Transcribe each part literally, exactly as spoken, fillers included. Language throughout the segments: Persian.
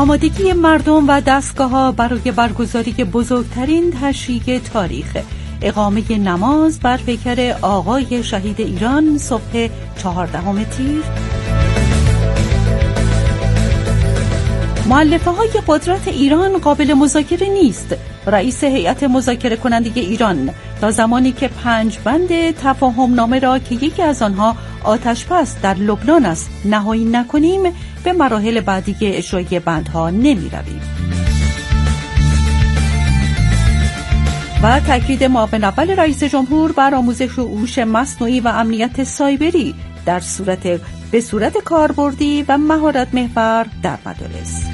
آمادگی مردم و دستگاه‌ها برای برگزاری بزرگترین تشییع تاریخ، اقامه نماز بر پیکر آقای شهید ایران صبح چهاردهم تیر. مؤلفه های قدرت ایران قابل مذاکره نیست. رئیس هیئت مذاکره کننده ایران تا زمانی که پنج بند تفاهم نامه را که یکی از آنها آتش‌بس در لبنان است نهایی نکنیم، به مراحل بعدی اجرای بندها نمی رویم. و تاکید معاون اول رئیس جمهور بر آموزش هوش مصنوعی و امنیت سایبری در صورت به صورت کاربردی و مهارت محور در مدارس.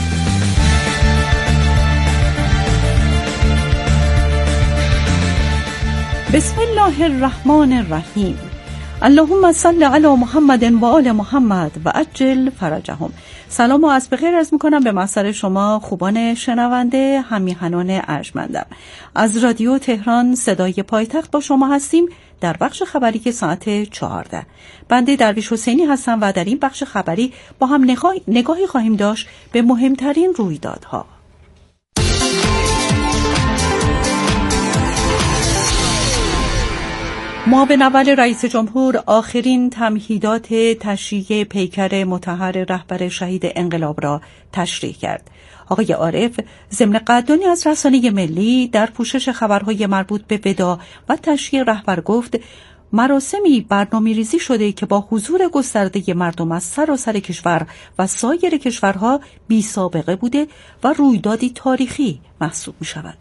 بسم الله الرحمن الرحیم. اللهم صل علی محمد و آل محمد و عجل فرجهم. سلام و از بخیر عرض میکنم به محضر شما خوبان شنونده، همیهنان ارجمندم. از رادیو تهران صدای پایتخت با شما هستیم در بخش خبری که ساعت چهارده. بنده درویش حسینی هستم و در این بخش خبری با هم نگاهی خواهیم داشت به مهمترین رویدادها. معاون اول رئیس جمهور آخرین تمهیدات تشییع پیکر مطهر رهبر شهید انقلاب را تشریح کرد. آقای عارف ضمن قدردانی از رسانه ملی در پوشش خبرهای مربوط به وداع و تشییع رهبر گفت مراسمی برنامه‌ریزی شده که با حضور گسترده مردم از سراسر کشور و سایر کشورها بی سابقه بوده و رویدادی تاریخی محسوب می شود.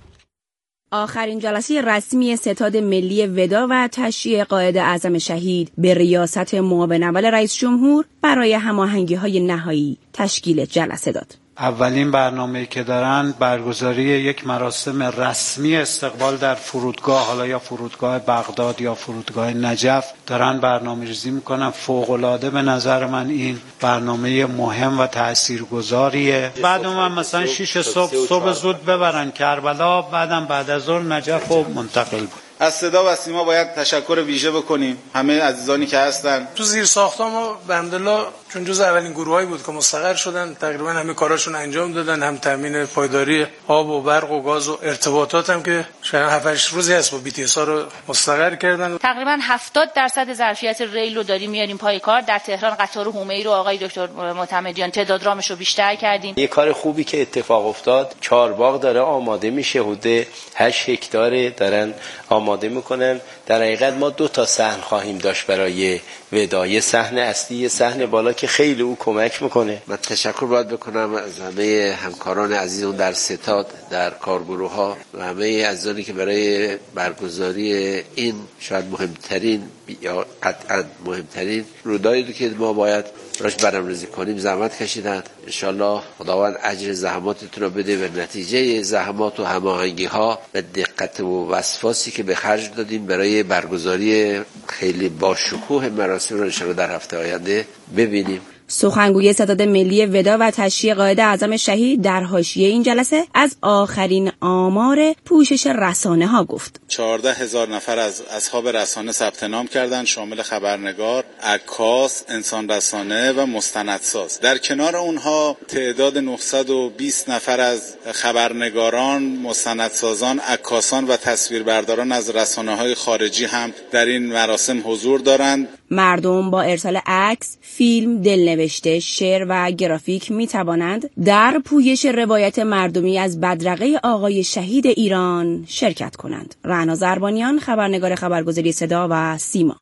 آخرین جلسه رسمی ستاد ملی وداع و تشییع قائد اعظم شهید به ریاست معاون اول رئیس جمهور برای هماهنگی‌های نهایی تشکیل جلسه داد. اولین برنامه‌ای که دارن برگزاری یک مراسم رسمی استقبال در فرودگاه، حالا یا فرودگاه بغداد یا فرودگاه نجف دارن برنامه‌ریزی میکنن. فوق‌العاده به نظر من این برنامه مهم و تاثیرگذاریه. بعد من مثلا شش صبح صبح زود ببرن کربلا، بعدم بعد از ظهر نجف و منتقل بود. از صدا و سیما باید تشکر ویژه بکنیم همه عزیزانی که هستن. تو زیر ساخت‌ها ما الحمدلله چون جز اولین گروهایی بود که مستقر شدن، تقریبا همه کاراشون انجام دادن، هم تامین پایداری آب و برق و گاز و ارتباطات هم که شاید هفت هشت روزی هست با بی تی اس ها رو مستقر کردن. تقریبا هفتاد درصد ظرفیت ریل رو داریم میاریم پای کار. در تهران قطار حومه‌ای رو آقای دکتر معتمدیان تعداد رامش رو بیشتر کردیم. یه کار خوبی که اتفاق افتاد، چهارباغ داره آماده میشه، حدود هشت هکتار دارن آماده میکنن. در حقیقت ما دو تا صحن خواهیم داشت برای وداع، یه صحن اصلی، یه صحن بالا که خیلی او کمک میکنه. من تشکر باید بکنم از همه همکاران عزیزم در ستاد، در کارگروه ها و همه عزیزانی که برای برگزاری این شاید مهمترین یا قطعا مهمترین رویدادی که ما باید راش برنامه‌ریزی کنیم زحمت کشیدند. انشالله خداوند اجر زحماتتون رو بده و نتیجه زحمات و هماهنگی ها و دقت و وسواسی که به خرج دادیم برای برگزاری خیلی با شکوه مراسم رو انشالله در هفته آینده ببینیم. سخنگوی ستاد ملی وداع و تشییع قائد اعظم شهید در حاشیه این جلسه از آخرین آمار پوشش رسانه ها گفت. چهارده هزار نفر از اصحاب رسانه ثبت نام کردند، شامل خبرنگار، عکاس، انسان رسانه و مستندساز. در کنار اونها تعداد نهصد و بیست نفر از خبرنگاران، مستندسازان، عکاسان و تصویربرداران از رسانه‌های خارجی هم در این مراسم حضور دارند. مردم با ارسال عکس، فیلم، دلنوشته، شعر و گرافیک می توانند در پویش روایت مردمی از بدرقه آقای شهید ایران شرکت کنند. رعنا زربانیان، خبرنگار خبرگزاری صدا و سیما.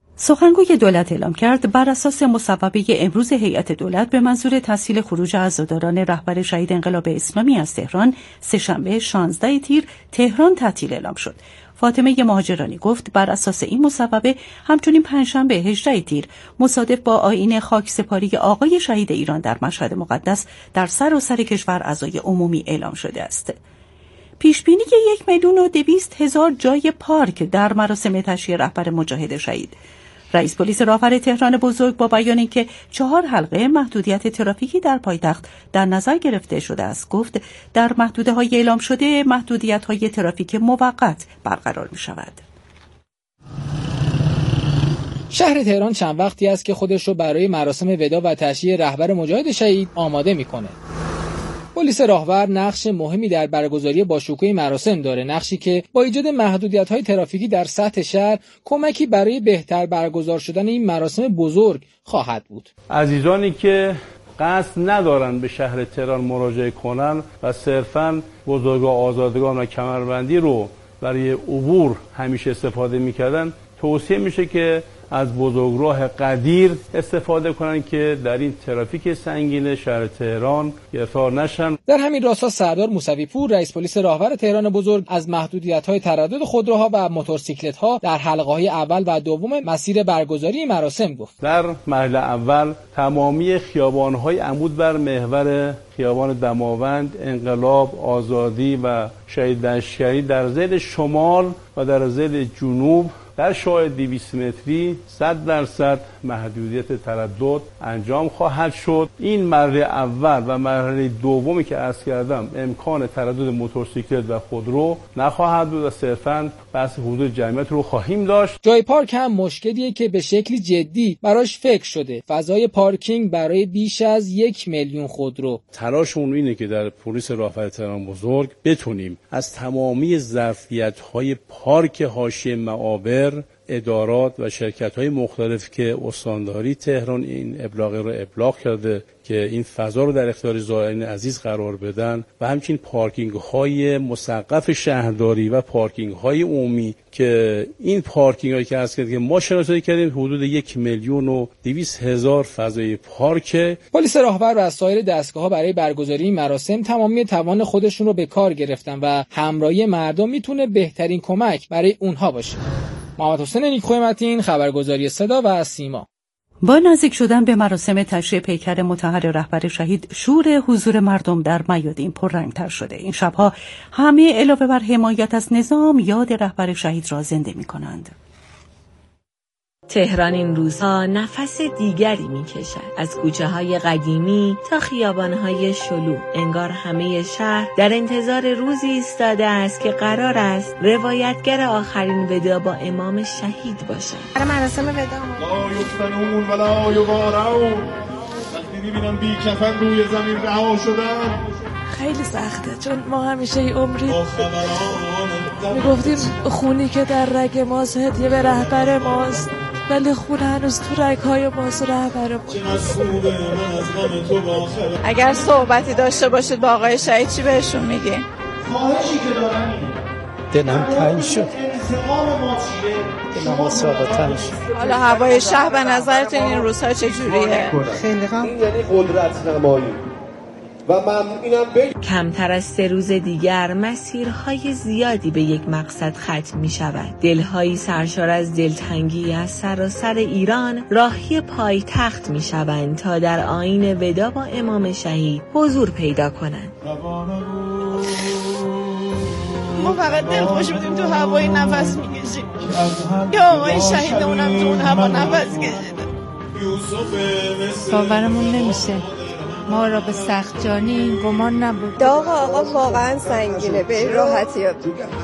سخنگوی دولت اعلام کرد بر اساس مصوبه امروز هیئت دولت به منظور تسهیل خروج عزاداران رهبر شهید انقلاب اسلامی از تهران سه‌شنبه شانزده تیر تهران تعطیل اعلام شد. فاطمه مهاجرانی گفت بر اساس این مصوبه همچنین پنجشنبه هجده تیر مصادف با آیین خاکسپاری آقای شهید ایران در مشهد مقدس در سراسر کشور عزای عمومی اعلام شده است. پیشبینی یک میلیون و دویست هزار جای پارک در مراسم تشییع رهبر مجاهد شهید. رئیس پلیس راهور تهران بزرگ با بیان اینکه چهار حلقه محدودیت ترافیکی در پایتخت در نظر گرفته شده است گفت در محدوده‌های اعلام شده محدودیت‌های ترافیک موقت برقرار می‌شود. شهر تهران چند وقتی است که خودش رو برای مراسم وداع و تشییع رهبر مجاهد شهید آماده می‌کنه. پلیس راهور نقش مهمی در برگزاری باشکوه مراسم داره، نقشی که با ایجاد محدودیت‌های ترافیکی در سطح شهر کمکی برای بهتر برگزار شدن این مراسم بزرگ خواهد بود. عزیزانی که قصد ندارن به شهر تهران مراجعه کنن و صرفاً بزرگا آزادگان و کمربندی رو برای عبور همیشه استفاده می‌کردن، توصیه میشه که از بزرگراه قدیر استفاده کنن که در این ترافیک سنگین شهر تهران گرفتار نشن. در همین راستا سردار موسوی پور رئیس پلیس راهور تهران بزرگ از محدودیت‌های تردد خودروها و موتورسیکلت‌ها در حلقه‌های اول و دوم مسیر برگزاری مراسم گفت. در مرحله اول تمامی خیابان‌های عمود بر محور خیابان دماوند، انقلاب، آزادی و شهید لشکری در ضلع شمال و در ضلع جنوب در شعاع دویست متری صد درصد محدودیت تردد انجام خواهد شد. این مرحله اول و مرحله دومی که عرض کردم امکان تردد موتورسیکلت و خودرو نخواهد بود و صرفاً بحث حدود جمعیت رو خواهیم داشت. جای پارک هم مشکلیه که به شکلی جدی براش فکر شده. فضای پارکینگ برای بیش از یک میلیون خودرو. تلاشمون اینه که در پلیس راهور تهران بزرگ بتونیم از تمامی ظرفیت‌های پارک حاشیه معابر، ادارات و شرکت‌های مختلف که استانداری تهران این ابلاغ رو ابلاغ کرده که این فضا رو در اختیار زائرین عزیز قرار بدن و همچنین پارکینگ‌های مسقف شهرداری و پارکینگ‌های عمومی که این پارکینگ‌هایی که عرض کردیم که ما شناسایی کردیم حدود یک میلیون و دویست هزار فضای پارک. پلیس راهور و سایر دستگاه‌ها برای برگزاری این مراسم تمامی توان خودشون رو به کار گرفتن و همراهی مردم میتونه بهترین کمک برای اونها باشه. محمد حسین نیکخوی متین، خبرگزاری صدا و سیما. با نزدیک شدن به مراسم تشییع پیکر مطهر رهبر شهید، شور حضور مردم در میادین پررنگ‌تر شده. این شبها همه علاوه بر حمایت از نظام یاد رهبر شهید را زنده می‌کنند. تهران این روزها نفس دیگری می‌کشد. از کوچه‌های قدیمی تا خیابان‌های شلوغ، انگار همه شهر در انتظار روزی ایستاده است که قرار است روایتگر آخرین ودا با امام شهید باشد. برای مراسم ودا لا یفتنون ولا یبارون. وقتی می‌بینم بی کفن روی زمین رها شدن خیلی سخته، چون ما همیشه ای عمری میگفتیم خونی که در رگ ماست هدیه به رهبر ماست، ولی خون هنوز تو رگ‌های ماست و رهبر ماست. اگر صحبتی داشته باشید با آقای شهید چی بهشون میگی؟ خواهشی که دارم دلم تنگ شد، دلم آسابه تنگ شد. حالا هوای شهر به نظرتون این روزها چجوریه؟ خیلی غم. این یعنی قدرت نمایی و من اینم بگم کمتر از سه روز دیگر مسیرهای زیادی به یک مقصد ختم می شود. دلهایی سرشار از دلتنگی از سراسر ایران راهی پایتخت می شوند تا در آیین ودا با امام شهید حضور پیدا کنند. ما فقط دلخوش بودیم تو هوای نفس می کشیم یا آقای شهید اونم تو اون هوا نفس کشیده. باورمون نمیشه ما را به سخت جانی گمان نبود. داغ آقا واقعا سنگینه، به راحتی ها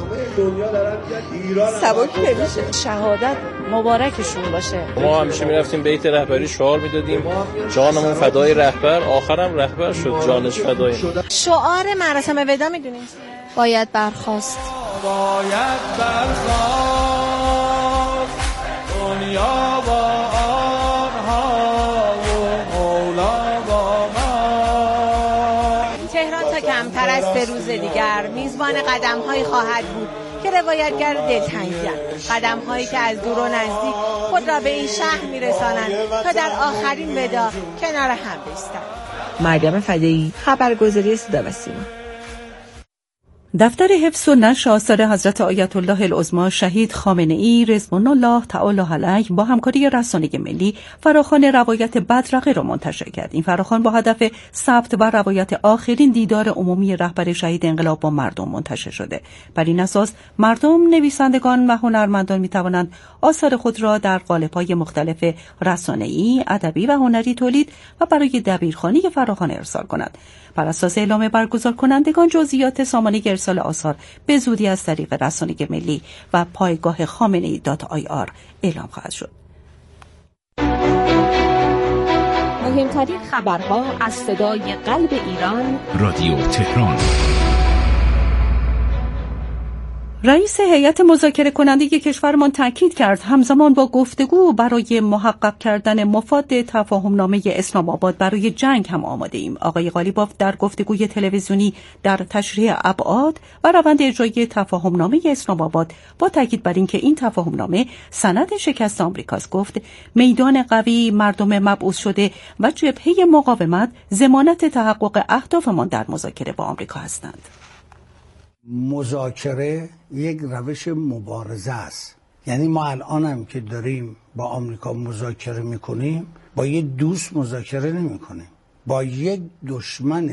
سبک نمیشه. شهادت مبارکشون باشه. ما همیشه میرفتیم بیت رهبری شعار میدادیم جانمون فدای رهبر، آخرم رهبر شد جانش فدای. شعار مراسم ودا میدونید باید برخاست، باید برخاست دنیا با آنها کمتر از سه روز دیگر میزبان قدم‌هایی خواهد بود که روایتگر دلتنگی‌اند، قدم‌هایی که از دور و نزدیک خود را به این شهر می‌رسانند تا در آخرین ودا کنار هم بایستند. مریم فدایی، خبرگزاری صدا و سیما. دفتر حفظ و نشر آثار حضرت آیت الله العظمی شهید خامنه‌ای رضوان الله تعالی علیه با همکاری رسانه ملی فراخوان روایت بدرقه را منتشر کرد. این فراخوان با هدف ثبت و روایت آخرین دیدار عمومی رهبر شهید انقلاب با مردم منتشر شده. بر این اساس مردم، نویسندگان و هنرمندان می توانند آثار خود را در قالب‌های مختلف رسانه‌ای، ادبی و هنری تولید و برای دبیرخوانی فراخوان ارسال کنند. بر اساس اعلام برگزار کنندگان جزئیات سامانه ارسال آثار به زودی از طریق رسانه ملی و پایگاه خامنه‌ای دات آی آر اعلام خواهد شد. مهمترین خبرها از صدای قلب ایران، رادیو تهران. رئیس هیئت مذاکره کننده کشورمان تاکید کرد همزمان با گفتگو برای محقق کردن مفاد تفاهمنامه اسلام آباد برای جنگ هم آماده ایم. آقای قالیباف در گفتگوی تلویزیونی در تشریح ابعاد و روند اجرای تفاهمنامه اسلام آباد با تاکید بر اینکه این تفاهمنامه سند شکست آمریکاست گفت میدان قوی، مردم مبعوث شده و جبهه مقاومت ضمانت تحقق اهدافمان در مذاکره با آمریکا هستند. مذاکره یک روش مبارزه است. یعنی ما الان هم که داریم با آمریکا مذاکره میکنیم با یک دوست مذاکره نمیکنیم، با یک دشمن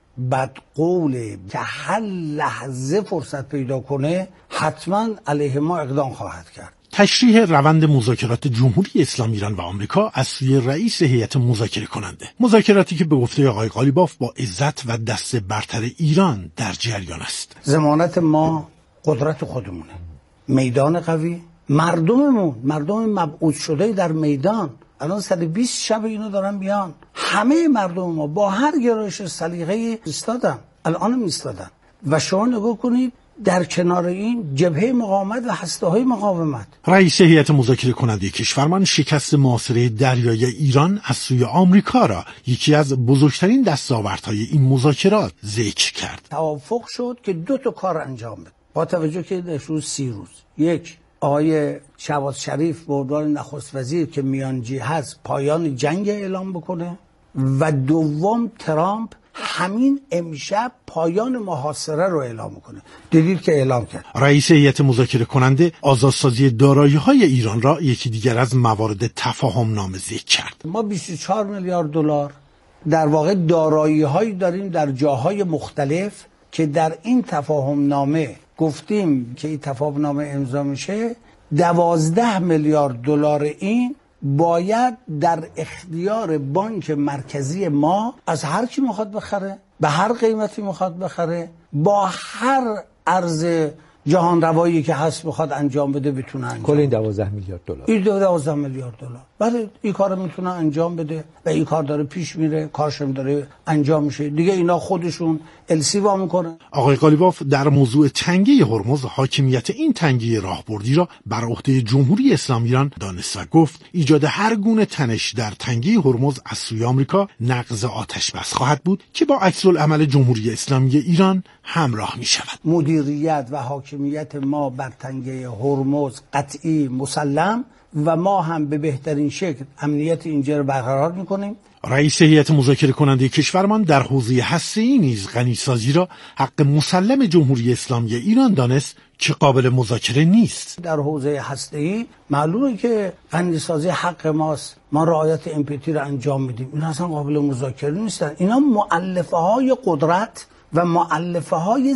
بدقول که هر لحظه فرصت پیدا کنه حتما علیه ما اقدام خواهد کرد. تشریح روند مذاکرات جمهوری اسلامی ایران و آمریکا از سوی رئیس هیئت مذاکره کننده، مذاکراتی که به گفته آقای قالیباف با عزت و دست برتر ایران در جریان است. ضمانت ما قدرت خودمونه، میدان قوی، مردممون، مردم مبعوث شده در میدان. الان صد و بیست شب اینو دارن بیان، همه مردم ما با هر گرایش سلیقه‌ای ایستادن، الان هم ایستادن. و شما نگاه کنید در کنار این جبهه مقاومت و هسته‌های مقاومت. رئیس هیئت مذاکره کننده کشورمان شکست معاصره دریایی ایران از سوی آمریکا را یکی از بزرگترین دستاوردهای این مذاکرات ذکر کرد. توافق شد که دو تا کار انجام بده با توجه که در روز سی روز، یک آقای شهباز شریف به عنوان نخست وزیر که میانجی هست پایان جنگ اعلام بکنه و دوم ترامپ همین امشب پایان محاصره رو اعلام میکنه. دیدید که اعلام کرد. رئیس هیئت مذاکره کننده آزادسازی دارایی‌های ایران را یکی دیگر از موارد تفاهم نامه ذکر کرد. ما بیست و چهار میلیارد دلار در واقع دارایی‌هایی داریم در جاهای مختلف که در این تفاهم نامه گفتیم که این تفاهم نامه امضا میشه، دوازده میلیارد دلار این باید در اختیار بانک مرکزی ما از هر کی میخواد بخره، به هر قیمتی میخواد بخره، با هر ارز جهان روایی که هست میخواد انجام بده بتونه انجام. کل این دوازده میلیارد دلار. این دوازده میلیارد دلار. بله این کارو میتونه انجام بده و این کار داره پیش میره، کارشم داره انجام میشه. دیگه اینا خودشون السی وا میکنن. آقای قالیباف در موضوع تنگه هرمز حاکمیت این تنگه راهبردی را بر عهده جمهوری اسلامی ایران دانست و گفت ایجاد هر گونه تنش در تنگه هرمز از سوی آمریکا نقض آتش بس خواهد بود که با عکس العمل جمهوری اسلامی ایران همراه می شود. مدیریت و حاکمیت ما بر تنگه هرمز قطعی مسلم و ما هم به بهترین شکل امنیت اینجا رو برقرار میکنیم. رئیس هیئت مذاکره کننده کشورمان در حوزه هسته‌ای نیز غنیسازی را حق مسلم جمهوری اسلامی ایران دانست که قابل مذاکره نیست. در حوزه هسته‌ای معلومه که غنیسازی حق ماست، ما رعایت ام پی تی رو انجام میدیم، اینا اصلا قابل مذاکره نیستن. اینا مؤلفه های قدرت و مؤلفه های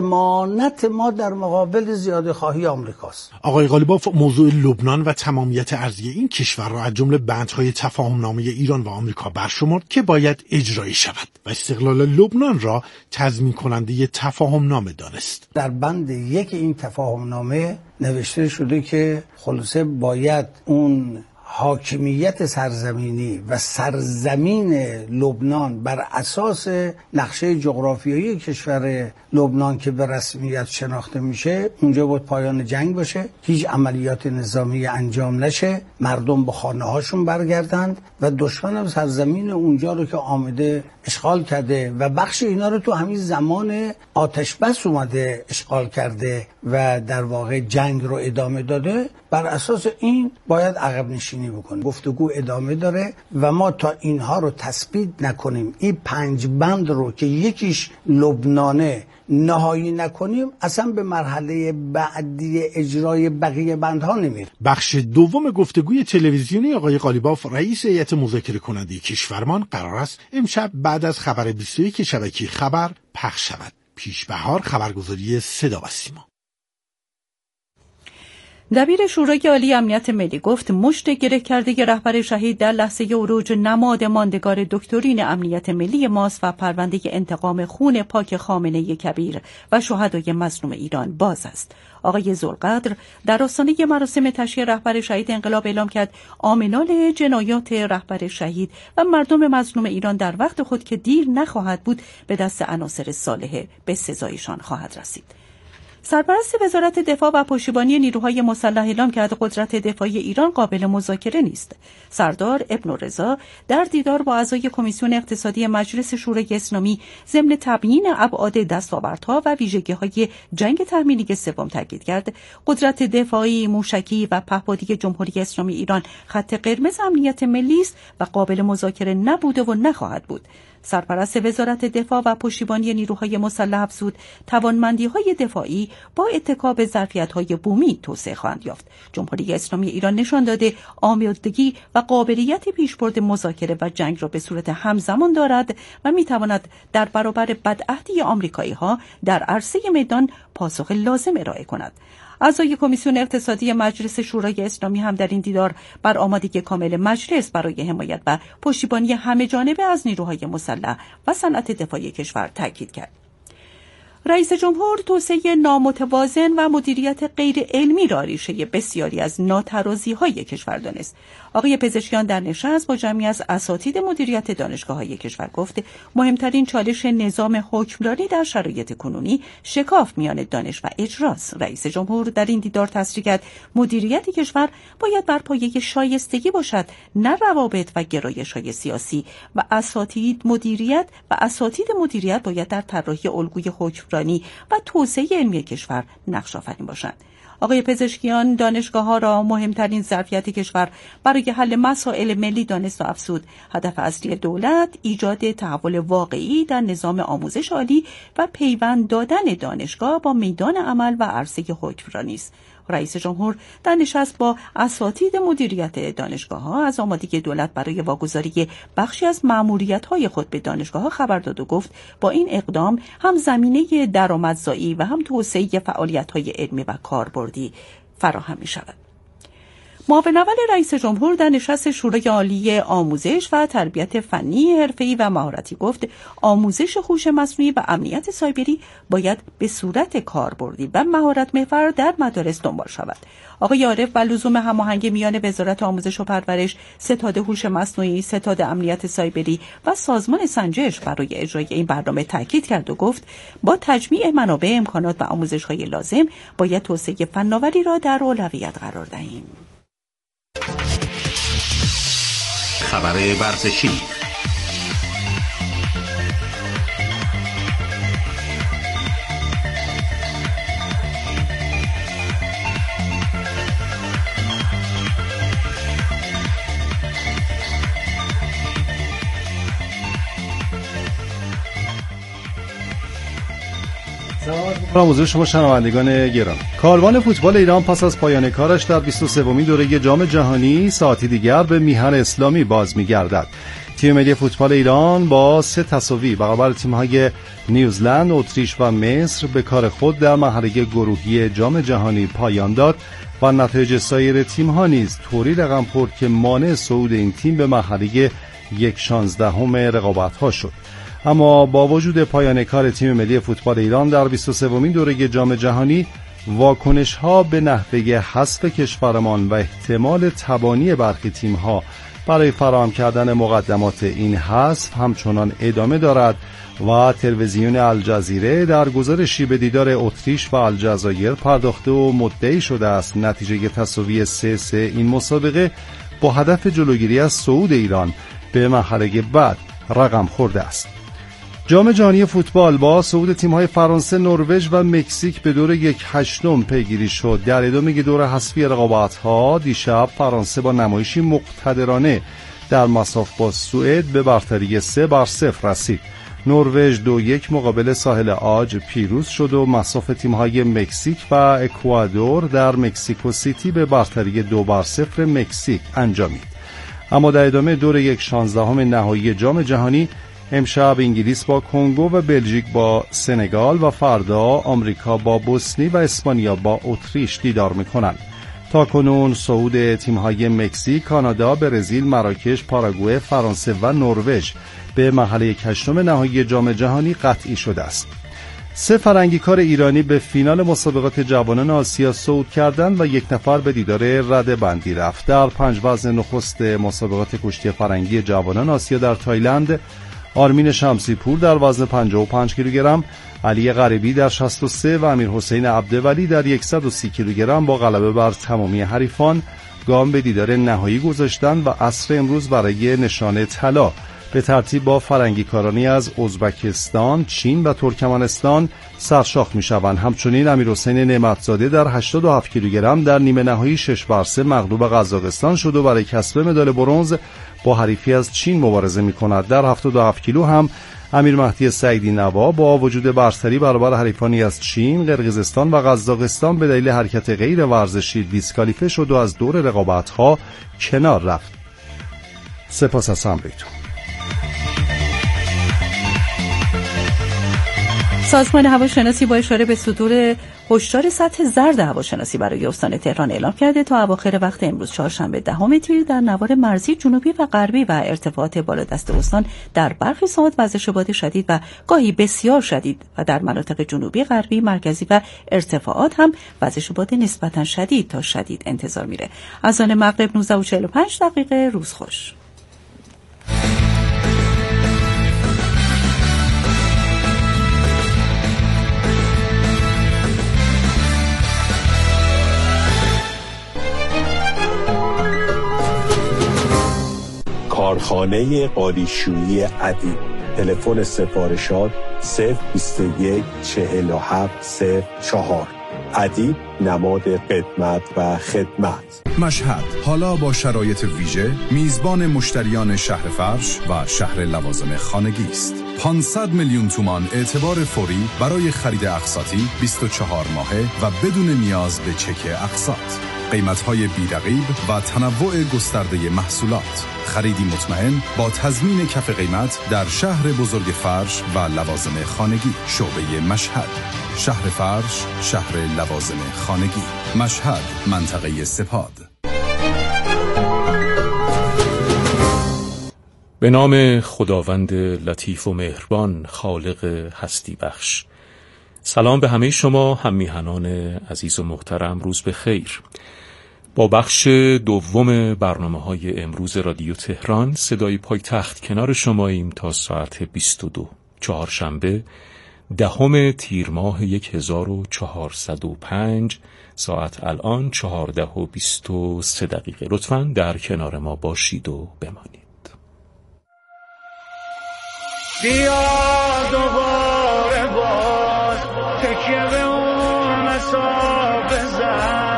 ضمانت ما در مقابل زیاده خواهی آمریکاست. آقای قالیباف موضوع لبنان و تمامیت ارضی این کشور را از جمله بندهای تفاهم نامه ایران و آمریکا برشمرد که باید اجرایی شود و استقلال لبنان را تضمین کننده تفاهم نامه دانست. در بند یک این تفاهم نامه نوشته شده که خلاصه باید اون حاکمیت سرزمینی و سرزمین لبنان بر اساس نقشه جغرافیایی کشور لبنان که به رسمیت شناخته میشه اونجا باید پایان جنگ باشه، هیچ عملیات نظامی انجام نشه، مردم به خانه هاشون برگردند و دشمن هم سرزمین اونجا رو که آمده اشغال کرده و بخش اینا رو تو همین زمان آتش بس اومده اشغال کرده و در واقع جنگ رو ادامه داده، بر اساس این باید عقب نشینی بکنه. گفتگو ادامه داره و ما تا اینها رو تثبیت نکنیم، این پنج بند رو که یکیش لبنانه نهایی نکنیم، اصلا به مرحله بعدی اجرای بقیه بندها نمیر. بخش دوم گفتگوی تلویزیونی آقای قالیباف رئیس هیئت مذاکره کننده کشورمان قرار است امشب بعد از خبر بیست و یک شبکه خبر پخش شود. پیش بهار، خبرگزاری صدا و سیما. دبیر شورای عالی امنیت ملی گفت مشت گره کرده رهبر شهید در لحظه عروج نماد ماندگار دکترین امنیت ملی ماست و پرونده انتقام خون پاک خامنه‌ای کبیر و شهدای مظلوم ایران باز است. آقای ذوالقدر در آستانه مراسم تشییع رهبر شهید انقلاب اعلام کرد عاملان جنایات رهبر شهید و مردم مظلوم ایران در وقت خود که دیر نخواهد بود به دست عناصر صالحه به سزایشان خواهد رسید. سرپرست وزارت دفاع و پشتیبانی نیروهای مسلح اعلام کرد قدرت دفاعی ایران قابل مذاکره نیست. سردار ابن رضا در دیدار با اعضای کمیسیون اقتصادی مجلس شورای اسلامی ضمن تبیین ابعاد دستاوردها و ویژگی‌های جنگ تحمیلی سوم تاکید کرد قدرت دفاعی، موشکی و پهپادی جمهوری اسلامی ایران خط قرمز امنیت ملی است و قابل مذاکره نبوده و نخواهد بود. سرپرست وزارت دفاع و پشتیبانی نیروهای مسلح افزود توانمندی‌های دفاعی با اتکا به ظرفیت‌های بومی توسعه خواهند یافت. جمهوری اسلامی ایران نشان داده آمادگی و قابلیت پیشبرد مذاکره و جنگ را به صورت همزمان دارد و می‌تواند در برابر بدعهدی آمریکایی‌ها در عرصه میدان پاسخ لازم ارائه کند. اعضای کمیسیون اقتصادی مجلس شورای اسلامی هم در این دیدار بر آمادگی کامل مجلس برای حمایت و پشتیبانی همه‌جانبه از نیروهای مسلح و صنعت دفاعی کشور تاکید کرد. رئیس جمهور توسعه نامتوازن و مدیریت غیر علمی را ریشه بسیاری از ناترازی‌های کشور دانست. آقای پزشکیان در نشست با جمعی از اساتید مدیریت دانشگاه‌های کشور گفت مهمترین چالش نظام حکمرانی در شرایط کنونی شکاف میان دانش و اجراست. رئیس جمهور در این دیدار تصریح کرد مدیریت کشور باید بر پایه شایستگی باشد، نه روابط و گرایش‌های سیاسی و اساتید مدیریت و اساتید مدیریت باید در طراحی الگوی حکمرانی و توسعه علمی کشور نقش آفرین باشند. آقای پزشکیان دانشگاه‌ها را مهمترین ظرفیت کشور برای حل مسائل ملی دانست و افزود هدف اصلی دولت ایجاد تحول واقعی در نظام آموزش عالی و پیوند دادن دانشگاه با میدان عمل و عرصه حکمرانی است. رئیس جمهور در نشست با اساتید مدیریت دانشگاه‌ها از آمادگی دولت برای واگذاری بخشی از مأموریت‌های خود به دانشگاه‌ها خبر داد و گفت با این اقدام هم زمینه درآمدزایی و هم توسعه فعالیت‌های علمی و کاربردی فراهم می‌شود. معاون اول رئیس جمهور در نشست شورای عالی آموزش و تربیت فنی، حرفه‌ای و مهارتی گفت آموزش هوش مصنوعی و امنیت سایبری باید به صورت کاربردی و مهارت محور در مدارس دنبال شود. آقای عارف و لزوم هماهنگی میان وزارت آموزش و پرورش، ستاد هوش مصنوعی، ستاد امنیت سایبری و سازمان سنجش برای اجرای این برنامه تاکید کرد و گفت با تجمیع منابع، امکانات و آموزش‌های لازم باید توسعه فناوری را در اولویت قرار دهیم. خبر ورزشی. سلام حضور شما شنوندگان گرامی. کاروان فوتبال ایران پس از پایان کارش در بیست و سومین دوره جام جهانی ساعتی دیگر به میهن اسلامی باز می‌گردد. تیم ملی فوتبال ایران با سه تساوی برابر تیم‌های نیوزلند، اتریش و مصر به کار خود در مرحله گروهی جام جهانی پایان داد و نتایج سایر تیم‌ها نیز طوری رقم خورد که مانع صعود این تیم به مرحله یک شانزدهم رقابت‌ها شد. اما با وجود پایان کار تیم ملی فوتبال ایران در بیست و سومین دوره جام جهانی، واکنش‌ها به نحوه حذف کشورمان و احتمال تبانی برخی تیم‌ها برای فراهم کردن مقدمات این حذف همچنان ادامه دارد و تلویزیون الجزیره در گزارشی به دیدار اتریش و الجزایر پرداخته و مدعی شده است نتیجه تساوی سه سه این مسابقه با هدف جلوگیری از صعود ایران به مرحله بعد رقم خورده است. جام جهانی فوتبال با صعود تیم‌های فرانسه، نروژ و مکزیک به دور یک هشتم پیگیری شد. در ادامه دور حذفی رقابت‌ها دیشب فرانسه با نمایشی مقتدرانه در مصاف با سوئد به برتری سه بر صفر رسید. نروژ دو یک مقابل ساحل عاج پیروز شد و مصاف تیم‌های مکزیک و اکوادور در مکزیکو سیتی به برتری دو بر صفر مکزیک انجامید. اما در ادامه دور یک شانزدهم نهایی جام جهانی امشب انگلیس با کنگو و بلژیک با سنگال و فردا آمریکا با بوسنی و اسپانیا با اتریش دیدار می‌کنند. تاکنون صعود تیم‌های مکزیک، کانادا، برزیل، مراکش، پاراگوئه، فرانسه و نروژ به مرحله هشتم نهایی جام جهانی قطعی شده است. سه فرنگیکار ایرانی به فینال مسابقات جوانان آسیا صعود کردند و یک نفر به دیدار رده بندی رفت. در پنج وزن نخست مسابقات کشتی فرنگی جوانان آسیا در تایلند، آرمین شمسی پور در وزن پنجاه و پنج کیلوگرم، علی غریبی در شصت و سه و امیر حسین عبدولی در صد و سی کیلوگرم با غلبه بر تمامی حریفان گام به دیدار نهایی گذاشتند و عصر امروز برای نشان طلا به ترتیب با فرنگیکارانی از ازبکستان، چین و ترکمنستان سرشاخ می‌شوند. همچنین امیرحسین نعمتزاده در هشتاد و هفت کیلوگرم در نیمه نهایی شش بر سه مغلوب قزاقستان شد و برای کسب مدال برنز با حریفی از چین مبارزه می‌کند. در هفتاد و هفت کیلو هم امیر مهدی سعیدی نوا با وجود برتری برابر حریفانی از چین، قرقیزستان و قزاقستان به دلیل حرکت غیر ورزشی دیسکالیفه شد و از دور رقابت‌ها کنار رفت. سپاس از همراهیتون. سازمان هواشناسی با اشاره به صدور هشدار سطح زرد هواشناسی برای استان تهران اعلام کرده تا اواخر وقت امروز چهارشنبه دهم تیر در نوار مرزی جنوبی و غربی و ارتفاعات بالادست استان در برخی ساعات وزش باد شدید و گاهی بسیار شدید و در مناطق جنوبی، غربی، مرکزی و ارتفاعات هم وزش باد نسبتا شدید تا شدید انتظار میره. از آن مغرب نوزده و چهل و پنج دقیقه. روز خوش. کارخانه قالیشویی ادیب. تلفن سفارشات صفر بیست و یک چهل و هفت صفر چهار. ادیب نماد قدمت و خدمت. مشهد حالا با شرایط ویژه میزبان مشتریان شهر فرش و شهر لوازم خانگی است. پانصد میلیون تومان اعتبار فوری برای خرید اقساطی بیست و چهار ماهه و بدون نیاز به چک اقساط. قیمت‌های بی‌رقیب و تنوع گسترده محصولات. خریدی مطمئن با تضمین کف قیمت در شهر بزرگ فرش و لوازم خانگی. شعبه مشهد. شهر فرش، شهر لوازم خانگی. مشهد، منطقه سپاد. به نام خداوند لطیف و مهربان، خالق هستی بخش. سلام به همه شما هم میهنان عزیز و محترم. روز بخیر. با بخش دوم برنامه‌های امروز رادیو تهران صدای پایتخت کنار شماییم تا ساعت بیست و دو. چهارشنبه دهم تیر ماه هزار و چهارصد و پنج، ساعت الان چهارده و بیست و سه دقیقه. لطفاً در کنار ما باشید و بمانید. بیا دوباره باز تکیه به اون مسافه بزن.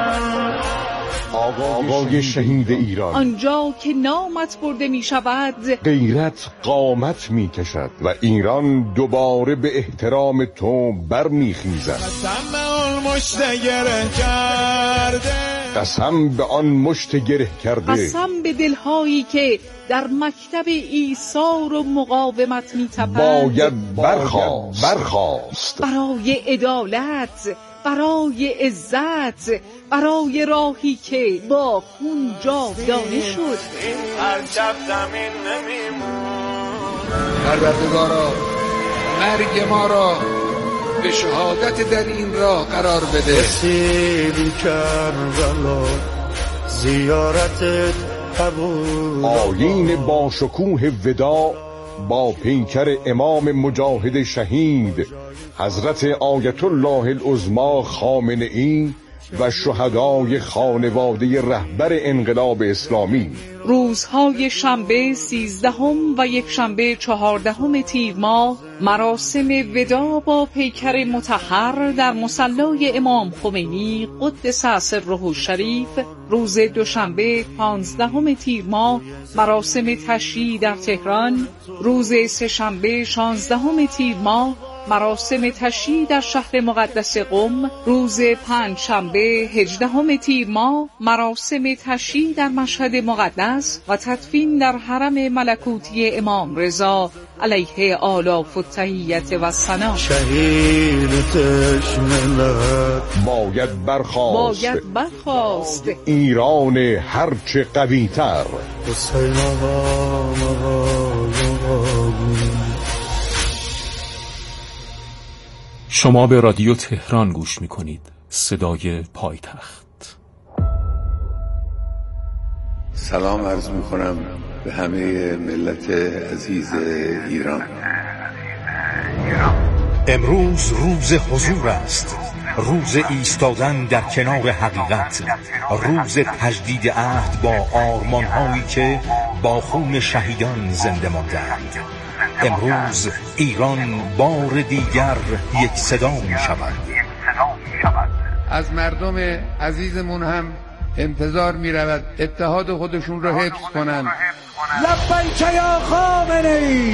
آقای شهید ایران، آنجا که نامت برده می شود غیرت قامت می کشد و ایران دوباره به احترام تو بر می خیزد. قسم به آن مشت گره کرده، قسم به آن مشت گره کرده، قسم به دلهایی که در مکتب ایثار و مقاومت می تپند. باید برخاست برخاست برای عدالت، برای عزت، برای راهی که با خون جاودانه شد. هر شب زمین نمیمون. پروردگارا مرگ ما را به شهادت در این راه قرار بده. رسیدی کربلا زیارتت قبول. آیین با شکوه وداع با پیکر امام مجاهد شهید حضرت آیت الله العظمی خامنه‌ای و شهدای خانواده رهبر انقلاب اسلامی. روزهای شنبه سیزدهم و یک شنبه چهاردهم تیر ماه مراسم وداع با پیکر مطهر در مصلی امام خمینی قدس سره الشریف. روز دوشنبه پانزدهم تیر ماه مراسم تشییع در تهران. روز سه‌شنبه شانزدهم تیر ماه مراسم تشییع در شهر مقدس قم. روز پنجشنبه هجدهم تیر ماه مراسم تشییع در مشهد مقدس و تدفین در حرم ملکوتی امام رضا علیه آلاف التحیت و ثنا. شهید تشملت باید برخاست باید برخاست ایران هرچه قوی تر. شما به رادیو تهران گوش می کنید. صدای پایتخت. سلام عرض می کنم به همه ملت عزیز ایران. امروز روز حضور است، روز ایستادن در کنار حقیقت، روز تجدید عهد با آرمان‌هایی که با خون شهیدان زنده ماندند. امروز ایران بار دیگر یک صدا می شود. از مردم عزیزمون هم انتظار می رود اتحاد خودشون رو حفظ کنند. لبیک یا خامنه‌ای.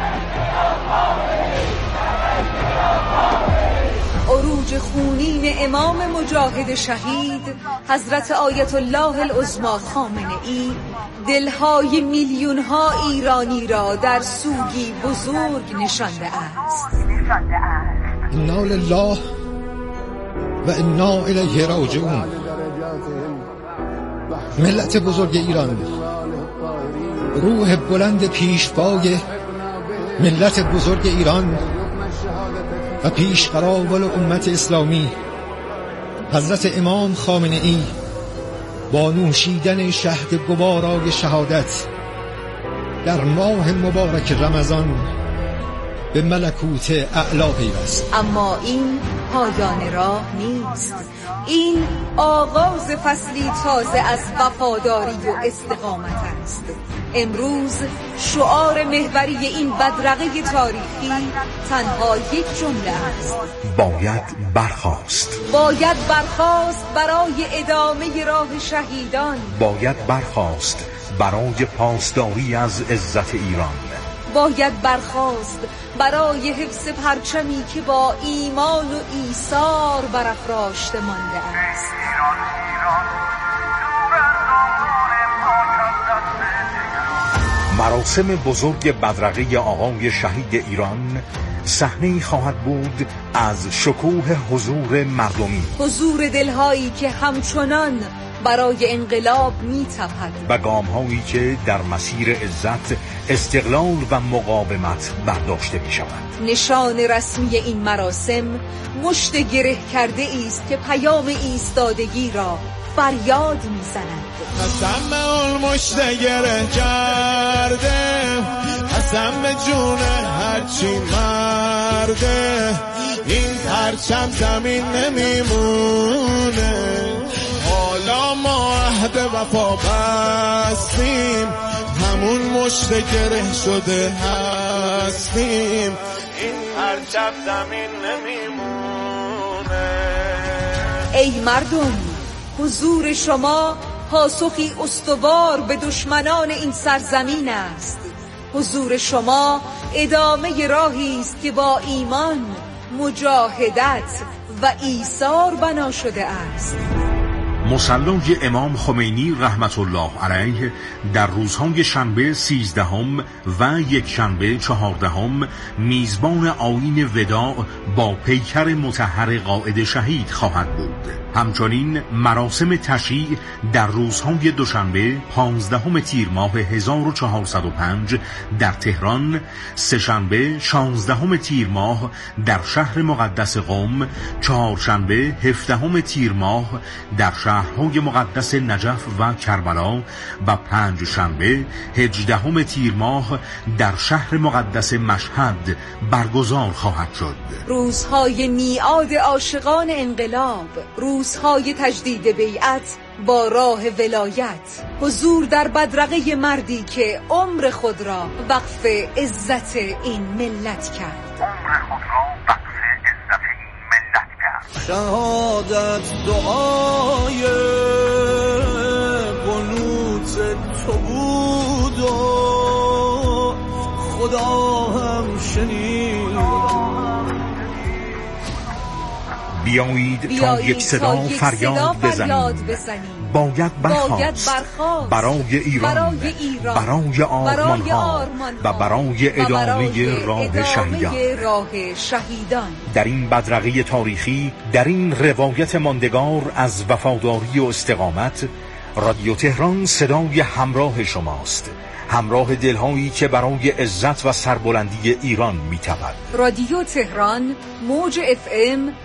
عروج خونین امام مجاهد شهید حضرت آیت الله العظمی خامنه‌ای دلهای میلیون ها ایرانی را در سوگی بزرگ نشانده است. انا لله و انا الیه راجعون. ملت بزرگ ایران، روح بلند پیشوای ملت بزرگ ایران و پیشقراول امت اسلامی حضرت امام خامنه‌ای با نوشیدن شهد گوارای شهادت در ماه مبارک رمضان به ملکوت اعلی پیوست. اما این پایان راه نیست، این آغاز فصلی تازه از وفاداری و استقامت است. امروز شعار محوری این بدرقه تاریخی تنها یک جمله است: باید برخاست. باید برخاست برای ادامه راه شهیدان. باید برخاست برای پاسداری از عزت ایران. باید برخاست برای حفظ پرچمی که با ایمان و ایثار برافراشته مانده است. مراسم بزرگ بدرقه آقای شهید ایران صحنه‌ای خواهد بود از شکوه حضور مردمی، حضور دلهایی که همچنان برای انقلاب می‌تپد و گام‌هایی که در مسیر عزت، استقلال و مقاومت برداشته می‌شود. نشان رسمی این مراسم مشت گره کرده است که پیام ایستادگی را فریاد می‌زند. قسم به اون مشت گره کرده، قسم به جون هرچی مرده، این پرچم زمین نمیمونه. حالا ما عهد وفا بستیم، همون مشت گره شده هستیم، این پرچم زمین نمیمونه. ای مردم، حضور شما پاسخی استوار به دشمنان این سرزمین است. حضور شما ادامه راهی است که با ایمان، مجاهدت و ایثار بنا شده است. مصلی امام خمینی رحمت الله علیه در روزهای شنبه سیزدهم و یک شنبه چهاردهم میزبان آیین وداع با پیکر مطهر قائد شهید خواهد بود. همچنین مراسم تشییع در روزهای دوشنبه پانزدهم تیر ماه هزار و چهارصد و پنج در تهران، سه‌شنبه شانزدهم تیر ماه در شهر مقدس قم، چهارشنبه هفدهم تیر ماه در شهرهای مقدس نجف و کربلا و پنج شنبه هجدهم تیر ماه در شهر مقدس مشهد برگزار خواهد شد. روزهای میعاد عاشقان انقلاب، روزهای تجدید بیعت با راه ولایت، حضور در بدرقه مردی که عمر خود را وقف عزت این ملت کرد. عمر خود را وقف عزت این ملت کرد. شهادت دعای قنوت تو بود و خدا هم شنید. بیایید تا یک صدا فریاد بزنیم. باید برخاست برای ایران، برای آرمان ها و برای ادامه راه شهیدان. در این بدرقه تاریخی، در این روایت ماندگار از وفاداری و استقامت، رادیو تهران صدای همراه شماست، همراه دلهایی که برای عزت و سربلندی ایران می‌تپد. رادیو تهران موج اف ام